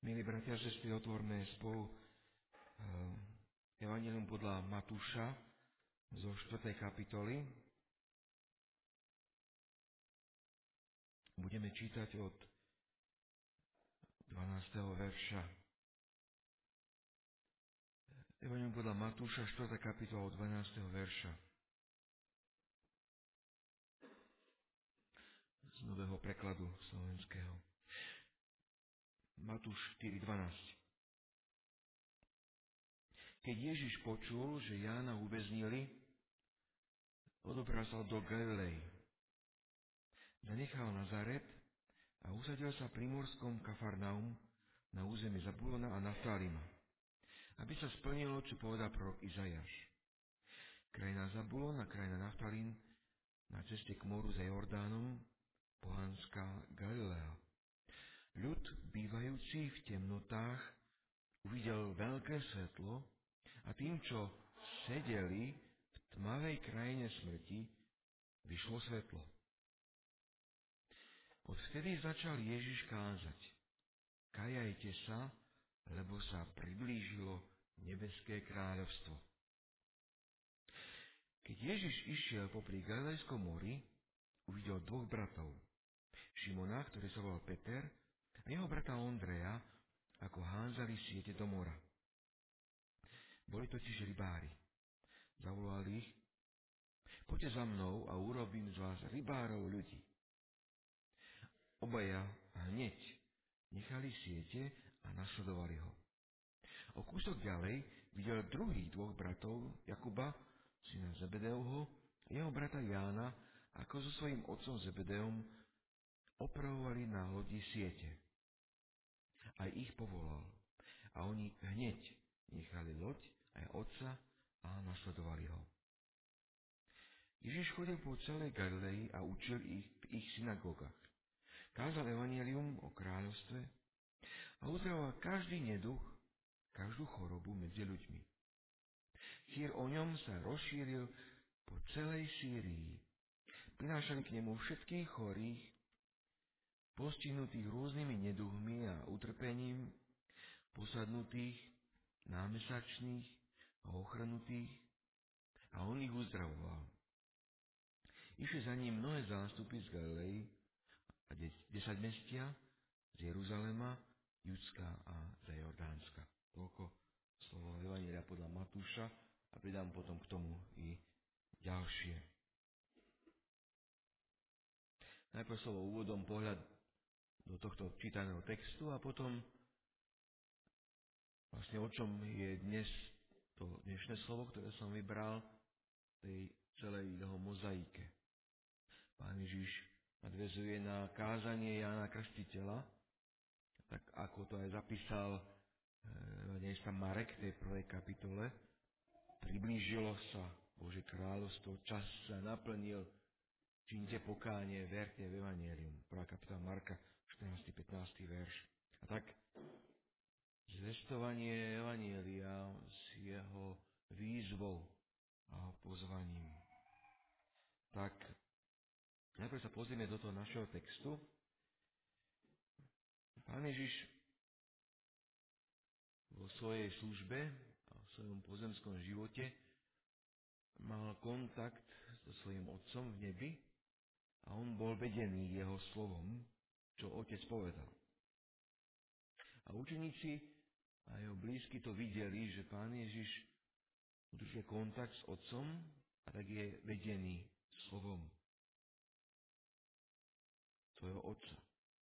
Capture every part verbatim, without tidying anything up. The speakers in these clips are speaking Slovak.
Milí bratia a sestry, otvorme spolu Evangelium podľa Matúša zo štvrtej kapitoly. Budeme čítať od dvanásteho verša. Evangelium podľa Matúša, štvrtá kapitola od dvanásteho verša. Z nového prekladu slovenského. Matúš štyri dvanásť. Keď Ježiš počul, že Jána uväznili, odobral sa do Galilei. Zanechal Nazaret a usadil sa pri morskom Kafarnaum na území Zabulona a Naftalima, aby sa splnilo, čo povedal prorok Izajáš. Krajina Zabulon a krajina Naftalín na ceste k moru za Jordánom, pohanská Galilea. Ľud, bývajúci v temnotách, uvidel veľké svetlo a tým, čo sedeli v tmavej krajine smrti, vyšlo svetlo. Odvtedy začal Ježiš kázať: Kajajte sa, lebo sa priblížilo nebeské kráľovstvo. Keď Ježiš išiel popri Galilejskom mori, uvidel dvoch bratov. Šimona, ktorý sa volal Peter, a jeho brata Ondreja, ako hánzali siete do mora. Boli totiž rybári. Zavolal ich: Poďte za mnou a urobím z vás rybárov ľudí. Obaja hneď nechali siete a nasledovali ho. O kúsok ďalej videl druhých dvoch bratov, Jakuba, syna Zebedeovho, a jeho brata Jána, ako so svojím otcom Zebedeom opravovali na lodi siete. Aj ich povolal. A oni hneď nechali loď aj otca a nasledovali ho. Ježiš chodil po celej Galilei a učil ich v ich synagógach. Kázal evanjelium o kráľovstve a uzdravoval každý neduch, každú chorobu medzi ľuďmi. Chýr o ňom sa rozšíril po celej Sýrii. Prinášali k nemu všetkých chorých, postihnutých rôznymi neduhmi a utrpením, posadnutých, námesačných a ochrnutých, a on ich uzdravoval. Išli za ním mnohé zástupy z Galilei a desaťmestia, z Jeruzalema, Judska a za Jordánska. Toľko slovo Evanjelia podľa Matúša a pridám potom k tomu i ďalšie. Najprv slovo úvodom, pohľad do tohto čítaného textu a potom vlastne o čom je dnes to dnešné slovo, ktoré som vybral v tej celej jeho mozaike. Pán Ježiš nadväzuje na kázanie Jána Krstiteľa, tak ako to aj zapísal evanjelista Marek v tej prvej kapitole. Priblížilo sa Božie kráľovstvo, čas sa naplnil, čínte pokánie, verte v evanjelium. Prvá kapitola Marka, štrnásty pätnásty verš. A tak zvestovanie evanjelia s jeho výzvou a pozvaním. Tak najprv sa pozrieme do toho našeho textu. Pán Ježiš vo svojej službe a v svojom pozemskom živote mal kontakt so svojím otcom v nebi a on bol vedený jeho slovom, čo otec povedal. A učeníci a jeho blízky to videli, že Pán Ježiš udržuje kontakt s otcom a tak je vedený slovom svojho otca.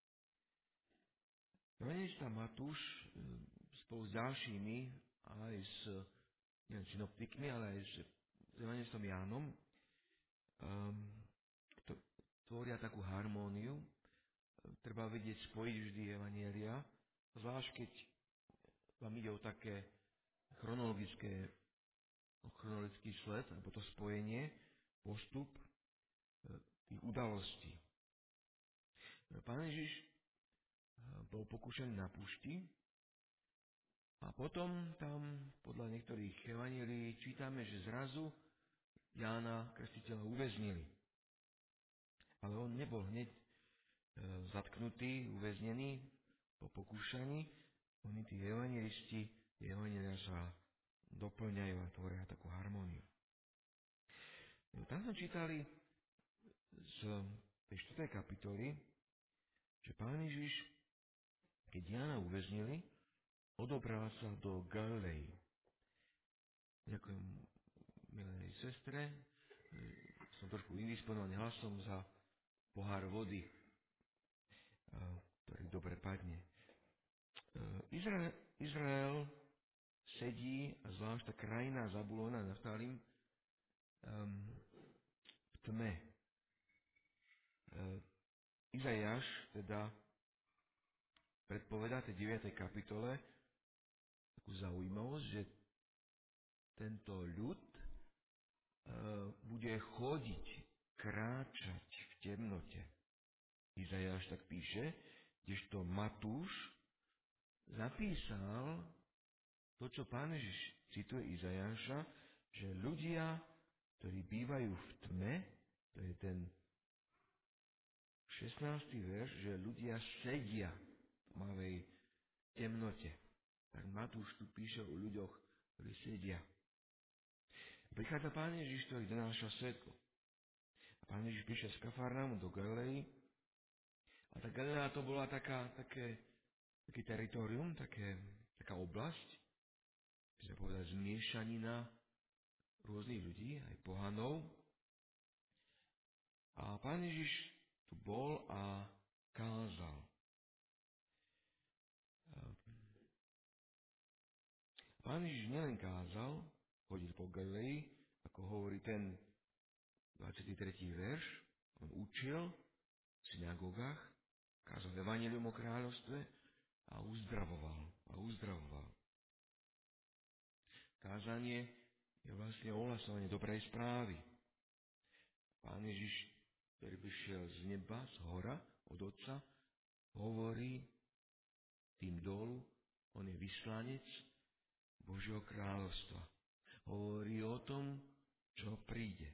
Evanjelista Matúš spolu s ďalšími, aj s neviem, synoptikmi, ale aj s evanjelistom Jánom, um, to, tvoria takú harmóniu. Treba vedieť spojiť vždy evanjelia, zvlášť keď vám ide o také chronologické, chronologický sled, alebo to spojenie, postup tých udalostí. Pán Ježiš bol pokúšaný na púšti a potom tam podľa niektorých evanjelií čítame, že zrazu Jána Krstiteľa uväznili. Ale on nebol hneď zatknutý, uväznený po pokúšaní, Oni, tí evangelisti, tí evangelia sa doplňajú a tvoria takú harmóniu. No, tam sme čítali z tej štvrtej kapitoly, že Pán Ježiš, keď Jána uväznili, odobral sa do Galilei. Ďakujem milej sestre, som trošku indisponovaný hlasom za pohár vody, ktorý dobre padne. Izrael, Izrael sedí, a zvlášť tá krajina Zabulona a Naftálim, um, v tme. Uh, Izajáš teda predpovedá v tej deviatej kapitole takú zaujímavosť, že tento ľud uh, bude chodiť, kráčať v temnote. Izajáš tak píše, kdežto Matúš zapísal to, čo Pán Ježiš cituje Izajáša, že ľudia, ktorí bývajú v tme, to je ten šestnásty verš, že ľudia sedia v tmavej temnote. Tak Matúš tu píše o ľuďoch, ktorí sedia. Prichádza Pán Ježiš, ktorý donáša svetlo. A Pán Ježiš píše z Kafarnaumu do Galilei. A tá Galilea to bola taká, také, také teritorium, také, taká oblasť, by sme povedali, zmiešanina rôznych ľudí, aj pohanov. A Pán Ježiš tu bol a kázal. Pán Ježiš nielen kázal, chodil po Galilei, ako hovorí ten dvadsiaty tretí verš, on učil v synagógach, kázal evanjelium o kráľovstve a uzdravoval. A uzdravoval. Kázanie je vlastne ohlasovanie dobrej správy. Pán Ježiš, ktorý prišiel z neba, z hora, od Otca, hovorí tým dolu, on je vyslanec Božieho kráľovstva. Hovorí o tom, čo príde.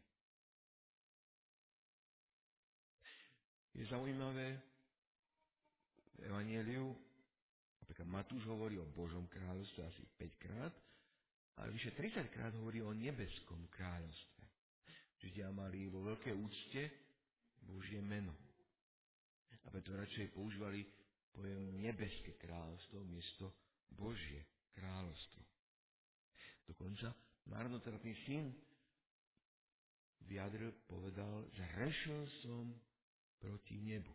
Je zaujímavé, v Evanjeliu, napríklad Matúš hovorí o Božom kráľovstve asi päť krát, ale vyše tridsať krát hovorí o nebeskom kráľovstve. Židia mali vo veľkej úcte Božie meno. A preto radšej používali pojem nebeské kráľovstvo miesto Božie kráľovstvo. Dokonca marnotratný syn vyjadril, povedal, zhrešil som proti nebu.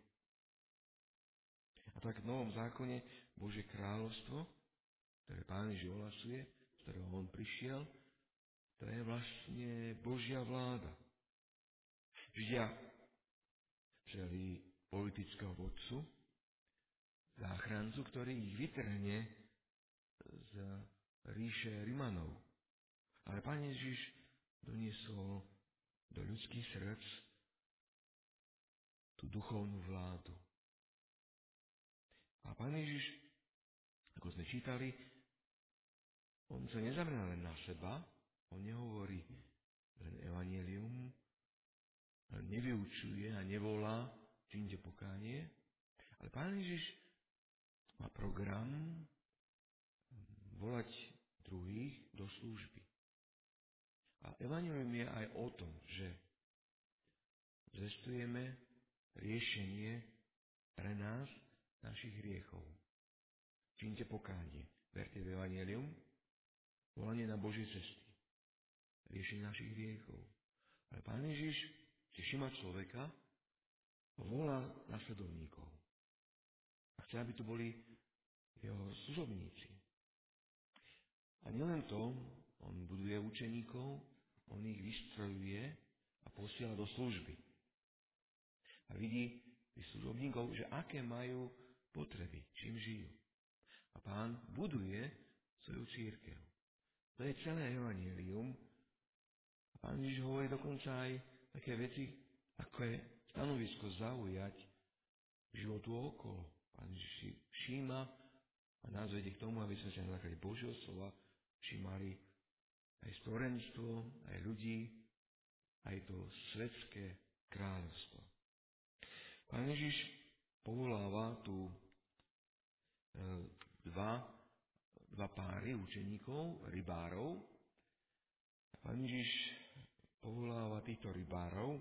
A tak v Novom zákone Božie kráľovstvo, ktoré Pán Ježiš ohlasuje, z ktorého on prišiel, to je vlastne Božia vláda. Židia chceli politického vodcu, záchrancu, ktorý ich vytrhne z ríše Rimanov. Ale Pán Ježiš doniesol do ľudských srdc tú duchovnú vládu. A Pán Ježiš, ako sme čítali, on sa nezameral len na seba, on nehovorí len evanjelium, nevyučuje a nevolá, čínte pokánie, ale Pán Ježiš má program volať druhých do služby. A evanjelium je aj o tom, že zvestujeme riešenie pre nás našich hriechov. Čínte pokánie, verte v evanjelium, volanie na Božie cesty, riešenie našich hriechov. Ale Pán Ježiš si všíma človeka a volá nasledovníkov. A chce, aby to boli jeho služobníci. A nielen to, on buduje učeníkov, on ich vystrojuje a posiela do služby. A vidí tých služobníkov, že aké majú potreby, čím žijú. A Pán buduje svoju cirkev. To je celé evanjelium. A Pán Ježiš hovorí dokonca aj také veci, ako je stanovisko zaujať životu okolo. Pán Ježiš si všíma a nás vedie k tomu, aby sme sa na základe Božieho slova všímali aj stvorenstvo, aj ľudí, aj to svetské kráľovstvo. Pán Ježiš povoláva tu e, dva dva páry učeníkov, rybárov. Pán Ježiš povoláva týchto rybárov,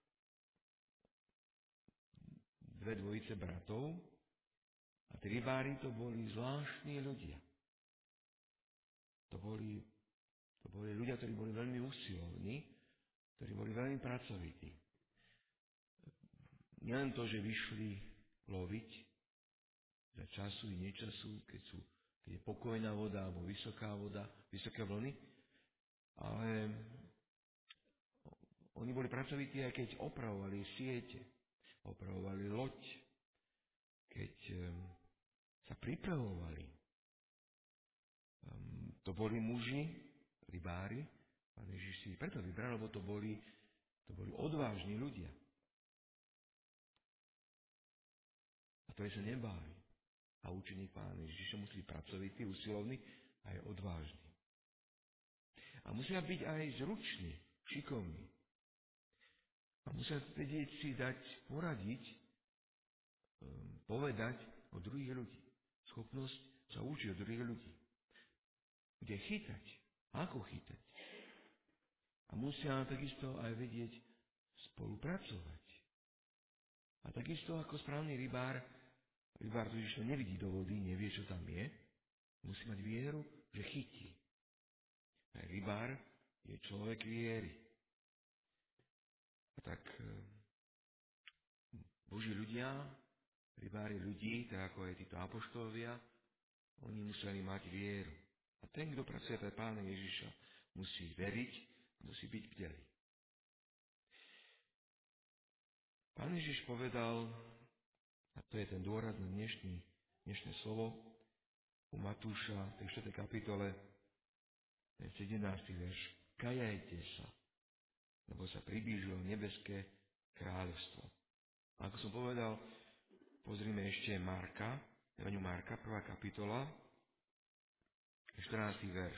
dve dvojice bratov, a tí rybári to boli zvláštni ľudia. To boli, to boli ľudia, ktorí boli veľmi usilovní, ktorí boli veľmi pracovití. Nielen to, že vyšli loviť za času i nečasu, keď, sú, keď je pokojná voda alebo vysoká voda, vysoké vlny, ale oni boli pracovití aj keď opravovali siete, opravovali loď, keď sa pripravovali. To boli muži, rybári, Pán Ježiš si preto vybral, lebo to boli, to boli odvážni ľudia. A ktorí sa nebáli. A učeník Pána Ježiša musí byť pracovitý, usilovný a je odvážny. A musia byť aj zruční, šikovní. A musia vedieť si dať, poradiť, um, povedať o druhých ľudí. Schopnosť sa učiť od druhých ľudí. Kde chytať, ako chytať. A musia takisto aj vedieť spolupracovať. A takisto ako správny rybár, rybár totiž to nevidí do vody, nevie, čo tam je, musí mať vieru, že chytí. A rybár je človek viery. A tak Boží ľudia, rybári ľudí, tak ako aj títo apoštolovia, oni museli mať vieru. A ten, kto pracuje pre Pána Ježiša, musí veriť a musí byť bdelý. Pán Ježiš povedal, a to je ten dôraz na dnešný, dnešné slovo, u Matúša, v tej štvrtej kapitole, ten sedemnásty verš, kajajte sa, lebo sa priblížilo nebeské kráľovstvo. A ako som povedal, pozrime ešte Marka, Evangelium Marka, prvá kapitola, štrnásty verš.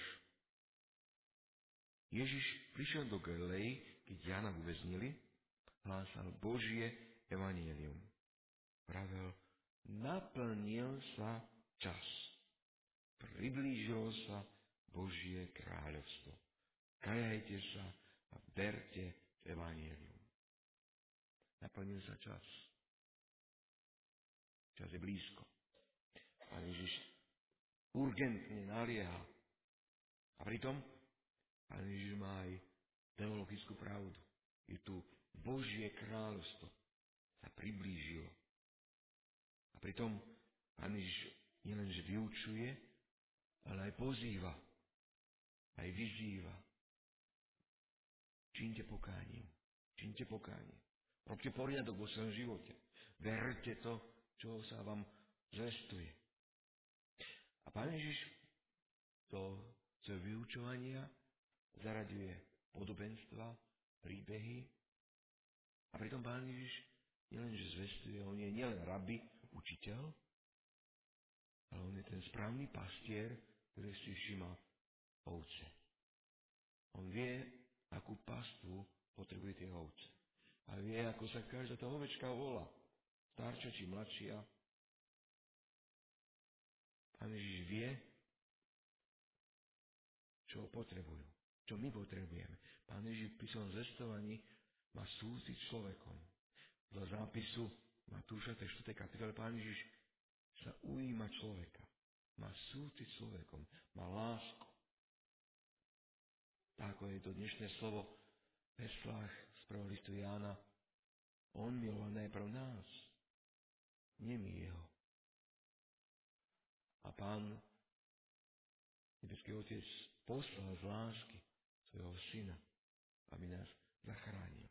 Ježiš prišiel do Galilei, keď Jána uväznili, hlásal Božie evanjelium. Pravel, naplnil sa čas. Priblížilo sa Božie kráľovstvo. Kajajte sa a verte v evanjelium. Naplnil sa čas. Čas je blízko. Pán Ježiš urgentne nalieha. A pritom Pán Ježiš má aj teologickú pravdu. Je tu Božie kráľovstvo. Sa priblížilo. A pritom Pán Ježiš nielenže vyučuje, ale aj pozýva. Aj vyzýva. Čínte pokáním. Čínte pokánie. Robte poriadok vo svojom živote. Verte to, čo sa vám zvestuje. A Pán Ježiš do svojho vyučovania zaraďuje podobenstva, príbehy. A pritom Pán Ježiš nielenže zvestuje, on je nielen rabi, učiteľ, ale on je ten správny pastier, ktorý si všíma ovce. On vie, akú pastvu potrebuje tie ovce. A vie, ako sa každá tá ovečka volá. Starčia či mladšia. Pán Ježiš vie, čo potrebujú. Čo my potrebujeme. Pán Ježiš pri svojom zvestovaní má súcit s človekom. Do zápisu Matúša, tej štvrtej kapitole, Pán Ježiš sa ujíma človeka. Má súcit s človekom. Má lásku. Tak, ako je to dnešné slovo v heslách z prvého listu Jána. On miloval najprv nás. Nie my jeho. A Pán nebeský Otec poslal z lásky svojho syna, aby nás zachránil.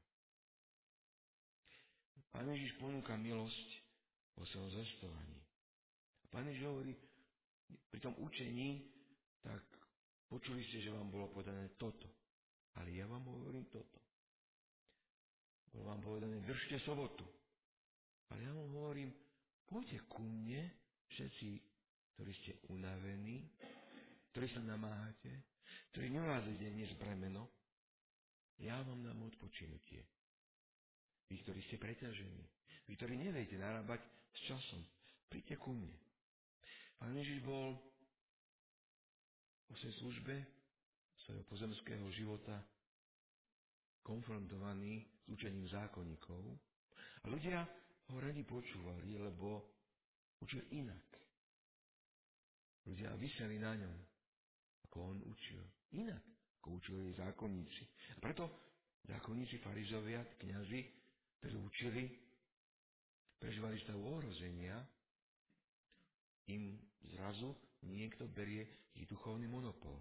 Pán Ježiš ponúka milosť vo svojom zvestovaní. A Pán Ježiš hovorí, pri tom učení, tak počuli ste, že vám bolo povedané toto. Ale ja vám hovorím toto. Bolo vám povedané, držte sobotu. Ale ja vám hovorím, poďte ku mne, všetci, ktorí ste unavení, ktorí sa namáhate, ktorí nevládate dnes bremeno, ja vám dám odpočinutie. Vy, ktorí ste preťažení, vy, ktorí neviete narábať s časom, príďte ku mne. Pán Ježiš bol vo svojej službe, svojho pozemského života konfrontovaný s učením zákonníkov a ľudia ho radi počúvali, lebo učil inak. Ľudia vyseli na ňom, ako on učil. Inak, ako učili zákonníci. A preto zákonníci, farizovia, kňazi, ktorí učili, prežívali stav ohrozenia, im zrazu niekto berie ich duchovný monopol.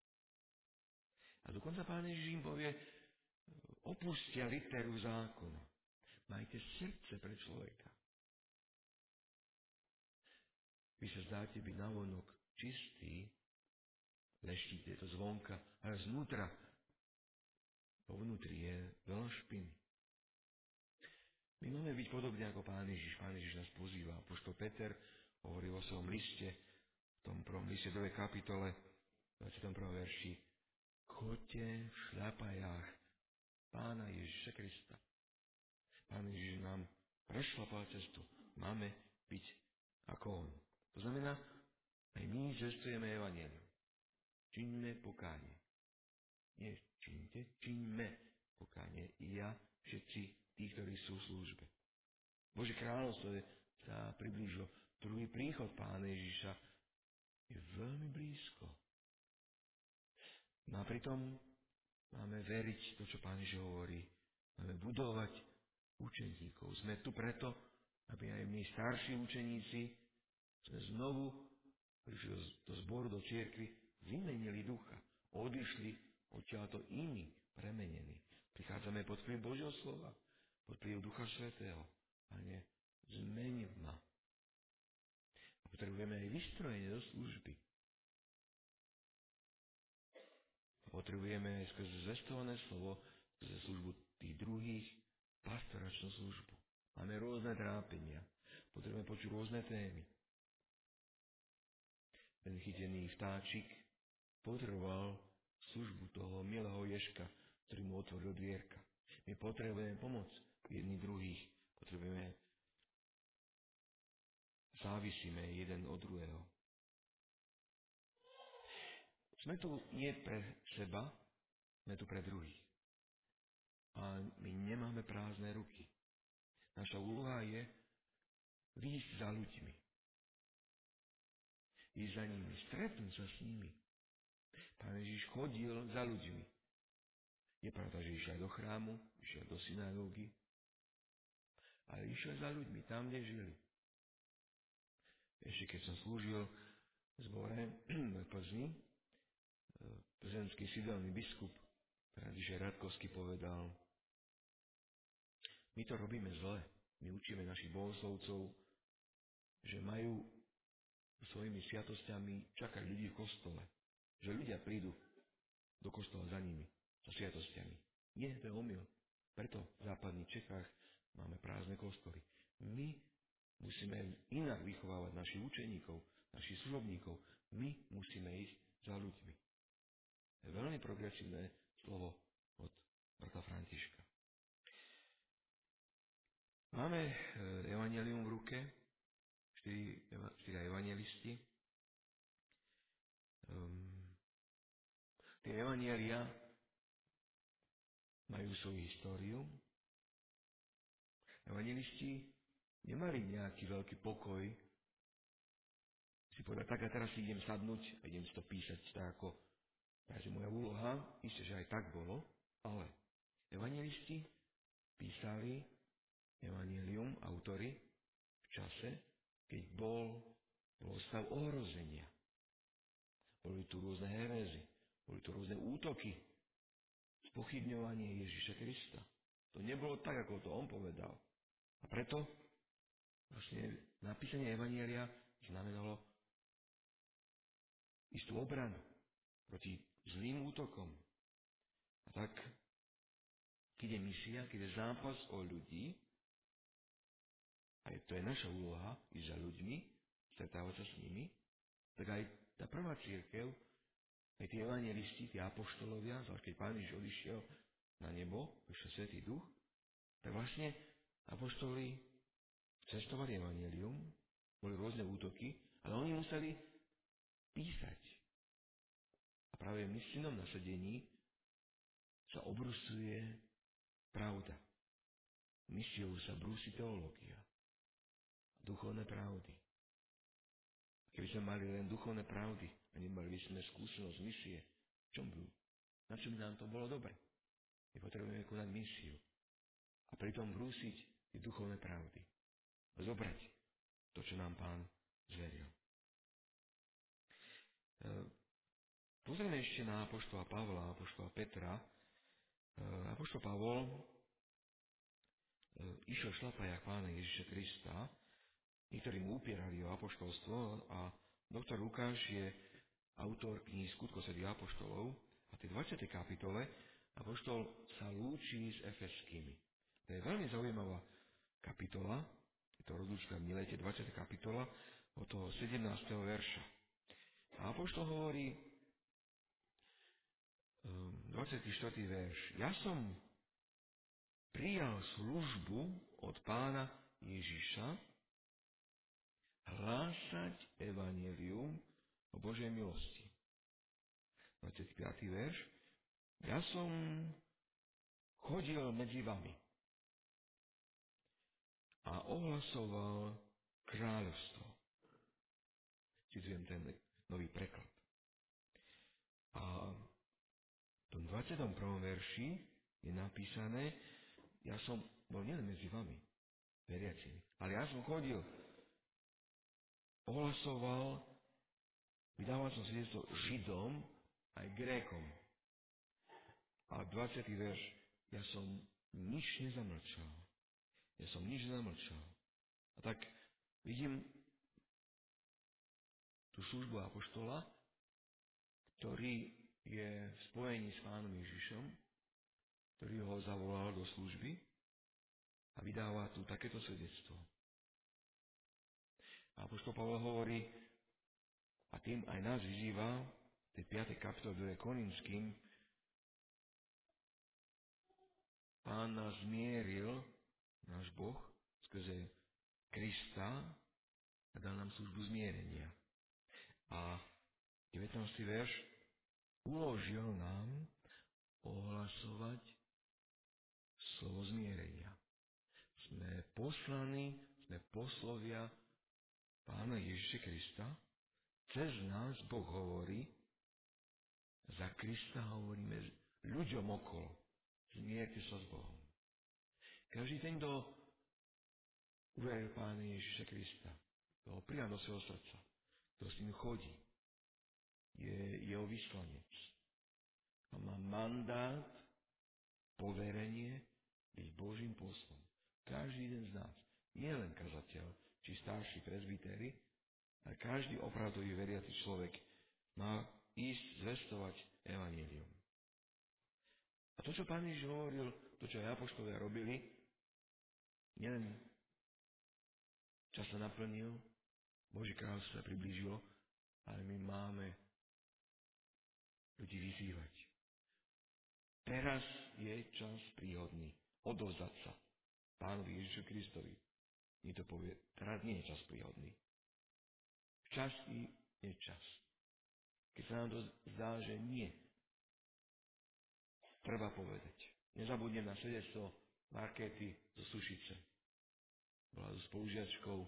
A dokonca Pán Ježiš im povie, opustia literu zákona. Majte srdce pre človeka. Vy sa zdáte byť navonok čistý, leštíte to zvonka, ale znútra, po vnútri je veľa špiny. My máme byť podobne ako Pán Ježiš. Pán Ježiš nás pozýva. Apoštol Peter hovorí vo svojom liste, v tom prvom liste druhej kapitole, dvadsiatom prvom verši, choďte v šľapajách Pána Ježiša Krista. Pán Ježiš nám prešlapal cestu. Máme byť ako on. To znamená, aj my zvestujeme evanjelium. Čiňme pokánie. Nie čiňte, čiňme pokánie. I ja, všetci tí, ktorí sú v službe. Božie kráľovstvo sa priblížilo. Druhý príchod Pána Ježiša je veľmi blízko. No a pritom máme veriť to, čo Pán Ježiš hovorí. Máme budovať učeníkov. Sme tu preto, aby aj my starší učeníci sme znovu prišli do zboru, do cirkvi, vymenili ducha. Odišli odtiaľto iní, premenení. Prichádzame pod vplyv Božieho slova, pod vplyv Ducha Svätého. Pane, zmeni ma. A potrebujeme aj vystrojenie do služby. Potrebujeme aj skrze zvestované slovo, skrze službu tých druhých, pastoračnú službu. Máme rôzne trápenia. Potrebujeme počuť rôzne témy. Ten chytený vtáčik potreboval službu toho milého ježka, ktorý mu otvoril dvierka. My potrebujeme pomoc jedni druhých. Potrebujeme, závisíme jeden od druhého. Sme tu nie pre seba, sme tu pre druhých. A my nemáme prázdne ruky. Naša úloha je výjsť za ľuďmi. Ísť za nimi, stretnúť sa s nimi. Pán Ježiš chodil za ľuďmi. Je pravda, že išiel aj do chrámu, išiel do synagógy, ale išiel za ľuďmi, tam, kde žili. Ešte keď som slúžil v zbore v Plzni, plzeňský sídelný biskup František Radkovský povedal, my to robíme zle. My učíme našich bohoslovcov, že majú svojimi sviatosťami čakať ľudí v kostole. Že ľudia prídu do kostola za nimi, so sviatosťami. Nie, to je omyl. Preto v západných Čechách máme prázdne kostoly. My musíme inak vychovávať našich učeníkov, našich služobníkov. My musíme ísť za ľuďmi. To je veľmi progresívne slovo od brata Františka. Máme evanjelium v ruke, štyri, štyri evanjelisti. Um, tie evanjelia majú svoju históriu. Evanjelisti nemali nejaký veľký pokoj si povedať, tak a teraz si idem sadnúť a idem si to písať tak ako takže moja úloha, isté, že aj tak bolo, ale evanjelisti písali evanjelium, autori, v čase, keď bol, bol stav ohrozenia. Boli tu rôzne herézy, boli tu rôzne útoky, spochybňovanie Ježiša Krista. To nebolo tak, ako to on povedal. A preto vlastne napísanie evanjelia znamenalo istú obranu proti zlým útokom. A tak, keď je misia, keď je zápas o ľudí, a to je naša úloha, ísť za ľuďmi, stretávať sa s nimi, tak aj tá prvá cirkev, aj tí evanjelisti, tí apoštolovia, zvlášť keď Pán Ježiš odišiel na nebo, prišiel Svätý Duch, tak vlastne apoštoli cestovali evanjelium, boli rôzne útoky, ale oni museli písať. práve v misijnom nasadení sa obrusuje pravda. Misiou sa brúsi teológia, duchovné pravdy. Keby sme mali len duchovné pravdy a nemali by sme skúsenosť misie, čom by, na čom by nám to bolo dobre? My potrebujeme konať misiu a pritom brúsiť tie duchovné pravdy. Zobrať to, čo nám Pán zveril. Pozrieme ešte na apoštola Pavla, apoštola Petra. Apoštol Pavol išiel v šlapajách Pána Ježiša Krista. Niektorí mu upierali o apoštolstvo a doktor Lukáš je autor kníh Skutkov svätých apoštolov a v tej dvadsiatej kapitole apoštol sa lúči s Efeskými. To je veľmi zaujímavá kapitola, je to rozlúčka v Milete, dvadsiata kapitola od toho sedemnásteho verša. A apoštol hovorí, dvadsiaty štvrtý verš, ja som prijal službu od Pána Ježiša hlásať evanjelium o Božej milosti. dvadsiaty piaty verš, ja som chodil medzi vami a ohlasoval kráľovstvo. Citujem ten nový preklad. A v tom dvadsiatom prvom verši je napísané, ja som bol nielen medzi vami, veriacimi, ale ja som chodil, ohlasoval, vydával som svedectvo Židom aj Grékom. A dvadsiaty verš, ja som nič nezamlčal. Ja som nič nezamlčal. A tak vidím tú službu apoštola, ktorý je v spojení s Pánom Ježišom, ktorý ho zavolal do služby a vydáva tu takéto svedectvo. A apoštol Pavol hovorí, a tým aj nás vyzýva, v tej piatej kapitole druhej Korinským, Pán nás zmieril, náš Boh, skrze Krista a dal nám službu zmierenia. A devätnásty verš, uložil nám ohlasovať slovo zmierenia. Sme poslaní, sme poslovia Pána Ježiša Krista. Cez nás Boh hovorí, za Krista hovoríme ľuďom okolo. Zmierte sa s Bohom. Každý ten, kto uveril Pána Ježiša Krista, kto ho prijal do svojho srdca, kto s ním chodí, je jeho vyslanec. A má mandát, poverenie byť Božím poslom. Každý jeden z nás, nie len kazateľ, či starší prezbytéri, ale každý opravdový veriaci človek má ísť zvestovať evanjelium. A to, čo Pán Ježiš hovoril, to, čo aj apoštolia robili, nielen čas sa naplnil, Boží kráľovstvo sa priblížilo, ale my máme ľudí vyzývať. Teraz je čas príhodný odovzdať sa Pánovi Ježišu Kristovi. Nie to povie, teraz nie je čas príhodný. Čas je čas. Keď sa nám to zdá, že nie, treba povedať. Nezabudnem na svedectvo Markéty zo Sušice. Bola so spolužiačkou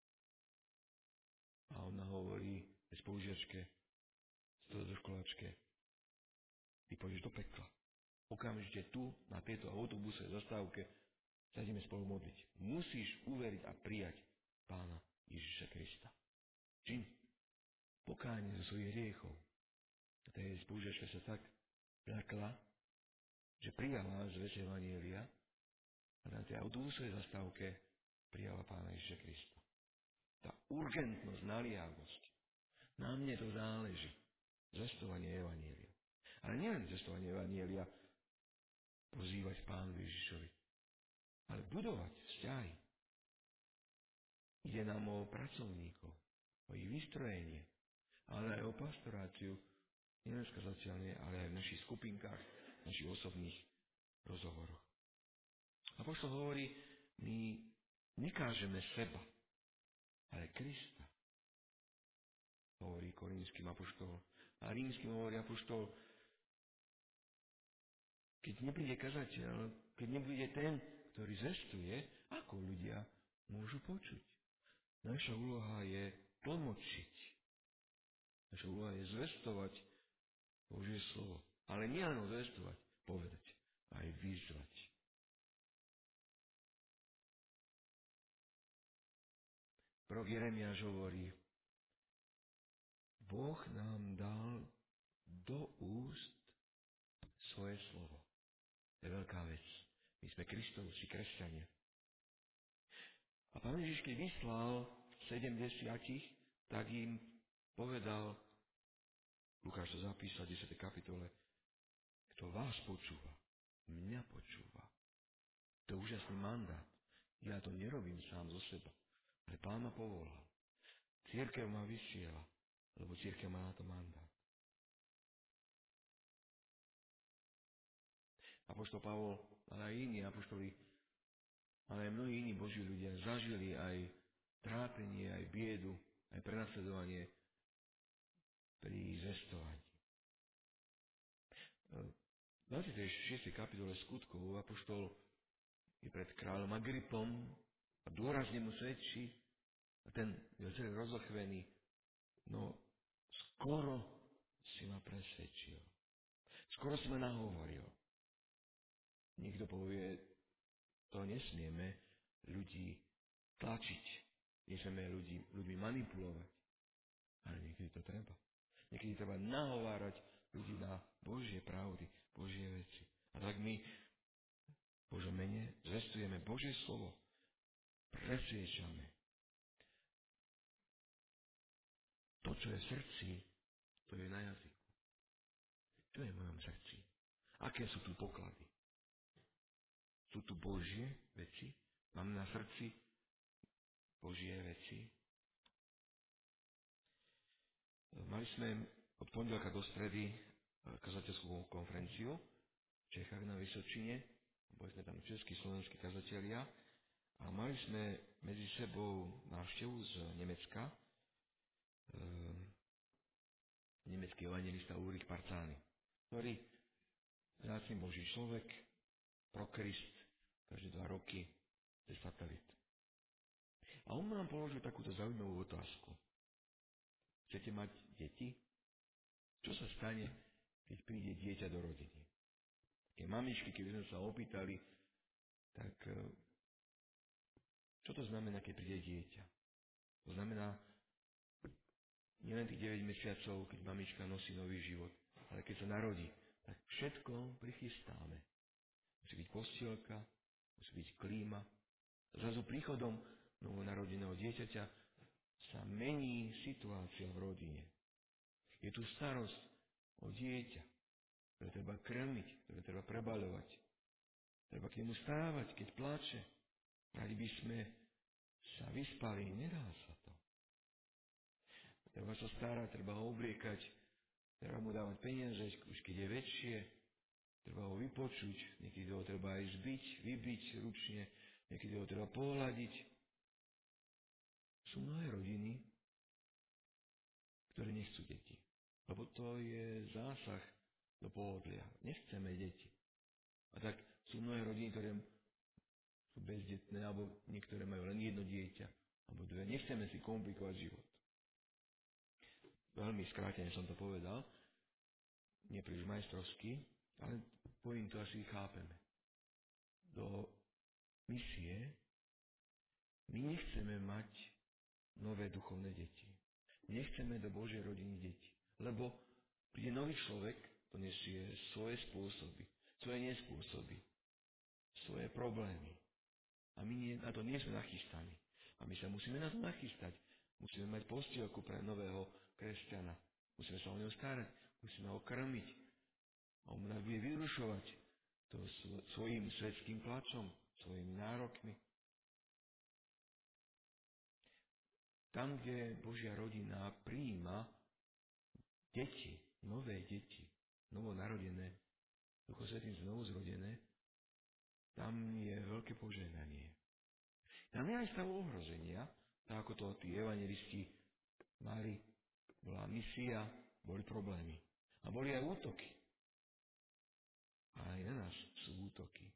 a ona hovorí spolužiačke, stredoškoláčke, ty pôjdeš do pekla. Okamžite tu, na tejto autobusovej zastávke, sa ideme spolu modliť. Musíš uveriť a prijať Pána Ježiša Krista. Čím? Pokánie zo svojich hriechov. A tá jej spolužiačka sa tak plakla, že prijala zvesť evanjelia a na tej autobusovej zastávke prijala Pána Ježiša Krista. Tá urgentnosť, naliavosť. Na mne to záleží. Zvestovanie evanjelia. Ale nielen zvestovanie evanjelia pozývať Pánu Ježišovi, ale budovať vzťahy. Ide nám o pracovníkov, o ich vystrojenie, ale aj o pastoráciu, nielen skazateľne, ale aj v našich skupinkách, v našich osobných rozhovoroch. Apoštol hovorí, my nekážeme seba, ale Krista. Hovorí Korinským apoštol, A rímskym hovorí apoštol, keď nepríde kazateľ, keď nebude ten, ktorý zvestuje, ako ľudia môžu počuť. Naša úloha je tlmočiť. Naša úloha je zvestovať Božie slovo. Ale nie len zvestovať, povedať, aj vyzvať. Prorok Jeremiáš hovorí, Boh nám dal do úst svoje slovo. To je veľká vec. My sme Kristovci, kresťania. A Pán Ježiš, keď vyslal sedemdesiatich, tak im povedal, Lukáš to zapísal v desiatej kapitole, kto vás počúva, mňa počúva. To je úžasný mandát. Ja to nerobím sám zo seba, ale Pán ma povolal. Cirkev ma vysiela, lebo cirkev má na to mandát. Apoštol Pavol, ale aj iní apoštoli, ale aj mnohí iní Boží ľudia zažili aj trápenie, aj biedu, aj prenasledovanie pri zvestovaní. V dvadsiatej šiestej kapitole skutkov apoštol je pred kráľom Agripom a dôrazne mu svedčí a ten je celý rozochvený. No, skoro si ma presvedčil. Skoro si ma nahovoril. Niekto povie, to nesmieme ľudí tlačiť. Nesmieme ľudí, ľuďmi manipulovať. Ale niekedy to treba. Niekedy treba nahovárať ľudí na Božie pravdy, Božie veci. A tak my v Božom mene zvestujeme Božie slovo. Presviečame. To, čo je v srdci, to je na jazyku. Čo je v mojom srdci? Aké sú tu poklady? Sú tu Božie veci? Mám na srdci Božie veci? Mali sme od pondelka do stredy kazateľskú konferenciu v Čechách na Vysočine. Boli sme tam českí, slovenskí kazatelia a mali sme medzi sebou návštevu z Nemecka. E, nemecký evangelista Ulrich Parzani, ktorý vzácny Boží človek, prokrist, každé dva roky je satelit. A on nám položil takúto zaujímavú otázku. Chcete mať deti? Čo sa stane, keď príde dieťa do rodiny? Keď mamičky, keby sme sa opýtali, tak čo to znamená, keď príde dieťa? To znamená nielen tých deväť mesiacov, keď mamička nosí nový život, ale keď sa narodí, tak všetko prichystáme. Musí byť postielka, musí byť klíma. Zrazu príchodom novonarodeného dieťaťa sa mení situácia v rodine. Je tu starosť o dieťa, ktoré treba krmiť, ktoré treba prebaľovať. Treba k nemu stávať, keď pláče. Radi by sme sa vyspali, nedá sa to. Treba sa starať, treba ho obliekať, treba mu dávať peniaze, už keď je väčšie, treba ho vypočuť, niekedy ho treba aj zbiť, vybiť ručne, niekedy ho treba pohľadiť. Sú mnohé rodiny, ktoré nechcú deti, lebo to je zásah do pohodlia. Nechceme deti. A tak sú mnohé rodiny, ktoré sú bezdetné, alebo niektoré majú len jedno dieťa, alebo dve. Nechceme si komplikovať život. Veľmi skrátene som to povedal, nie príliš majstrovsky, ale poviem to asi chápeme. Do misie my nechceme mať nové duchovné deti. Nechceme do Božej rodiny deti. Lebo príde nový človek, to nesie svoje spôsoby, svoje nespôsoby, svoje problémy. A my nie, na to nie sme nachystaní. A my sa musíme na to nachystať. Musíme mať postielku pre nového kresťana. Musíme sa o neho starať. Musíme ho krmiť. A on nás bude vyrušovať to svojím svetským plačom, svojimi nárokmi. Tam, kde Božia rodina prijíma deti, nové deti, novonarodené, Duchom Svätým znovuzrodené, tam je veľké požehnanie. Tam je aj stav ohrozenia, tak ako to tí evangelisti mali, bola misia, boli problémy. A boli aj útoky. A aj na nás sú útoky.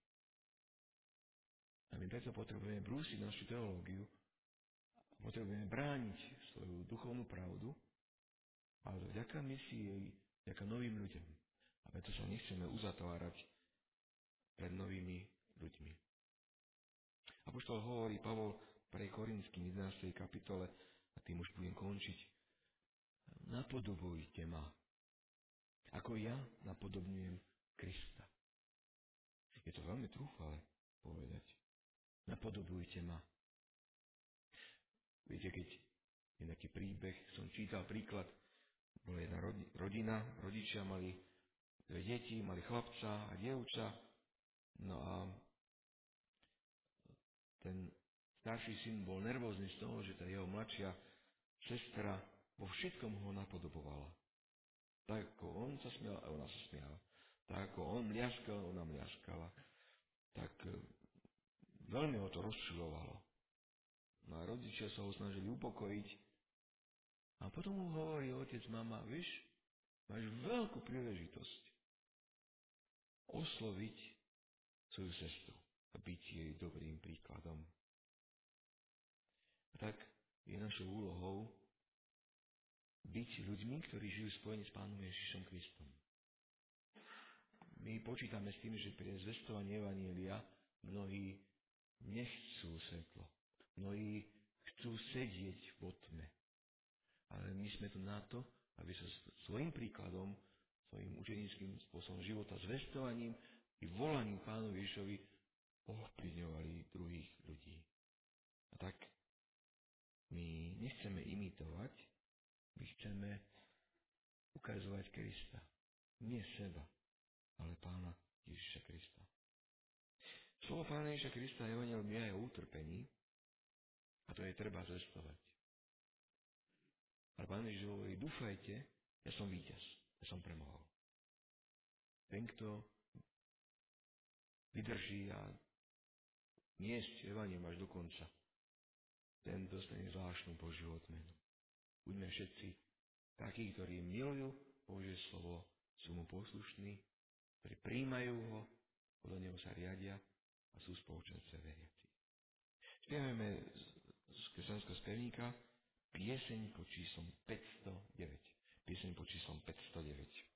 A my preto potrebujeme brúsiť našu teológiu, potrebujeme brániť svoju duchovnú pravdu, ale vďaka misii, vďaka novým ľuďom. A preto sa nechceme uzatvárať pred novými ľuďmi. Apoštol hovorí Pavol pre Korinským jedenástej kapitole, a tým už budem končiť, napodobujte ma, ako ja napodobňujem Krista. Je to veľmi trúfale povedať. Napodobujte ma. Viete, keď je taký príbeh, som čítal príklad, bola jedna rodina, rodičia mali dve deti, mali chlapca a dievča, no a ten starší syn bol nervózny z toho, že tá jeho mladšia sestra vo všetkom ho napodobovala. Tak ako on sa smial, a ona sa smiala. Tak ako on mliaskal, ona mliaskala. Tak e, veľmi ho to rozčulovalo. No a rodičia sa ho snažili upokojiť. A potom mu hovorí otec, mama, vieš, máš veľkú príležitosť osloviť svoju sestru a byť jej dobrým príkladom. A tak je našou úlohou byť ľuďmi, ktorí žijú spojení s Pánom Ježišom Kristom. My počítame s tým, že pri zvestovaní evanjelia mnohí nechcú svetlo. Mnohí chcú sedieť v tme. Ale my sme tu na to, aby sa svojím príkladom, svojím učenickým spôsobom života, zvestovaním i volaním Pánu Ježišovi ovplyvňovali druhých ľudí. A tak my nechceme imitovať, my chceme ukazovať Krista. Nie seba, ale Pána Ježiša Krista. Slovo Pána Ježiša Krista je evanjelium je aj o utrpení a to je treba zvestovať. Ale Pán Ježiš hovorí, dúfajte, ja som víťaz, ja som premohol. Ten, kto vydrží a niesť evanjelium až do konca, ten dostane zvláštnu Božiu odmenu. Buďme všetci takí, ktorí milujú Božie slovo, sú mu poslušní, ktorí príjmajú ho, podľa neho sa riadia a sú spoločenstve veriaci. Spievame z kresťanského spevníka pieseň pod číslom päťstodeväť. Pieseň pod číslom päťstodeväť.